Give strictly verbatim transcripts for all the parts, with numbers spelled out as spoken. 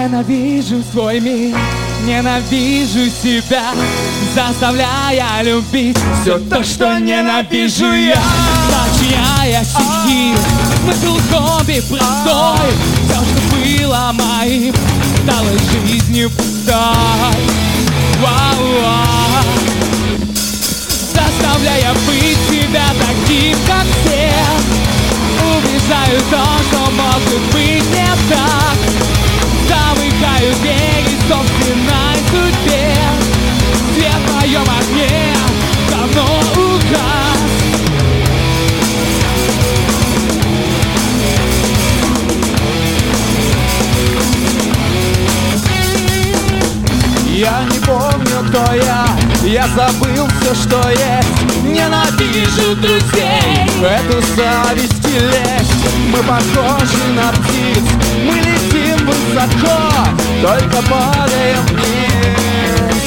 Ненавижу свой мир, ненавижу себя, заставляя любить все то, что ненавижу я. Сочиняя стихи, смысл хобби простой. Все, что было моим, стало жизнью пустой. Вау-вау. Заставляя быть себя таким, как все. Убеждаю то, что может быть не так. Замыкаю двери собственной судьбе. Свет в моем окне давно угас. Я не помню, кто я, я забыл все, что есть. Ненавижу друзей, Эту зависть и лесть. Мы похожи на птиц, мы летим высоко, только падаем вниз.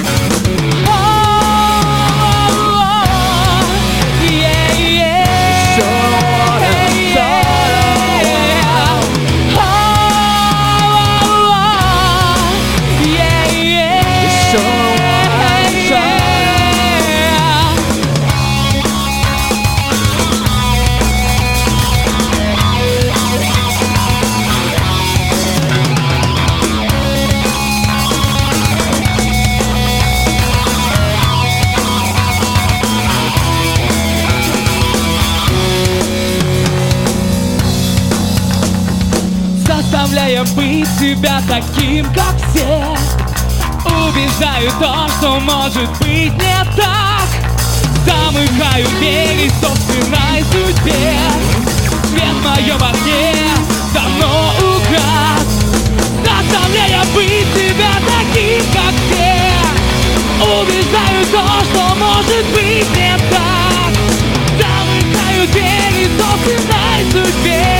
Заставляя быть себя таким, как все. Убеждаю то, что может быть не так. Замыкаю двери собственной судьбе. Свет в моем окне давно угас. Заставляя быть себя таким, как все. Убеждаю то, что может быть не так. Замыкаю двери собственной судьбе.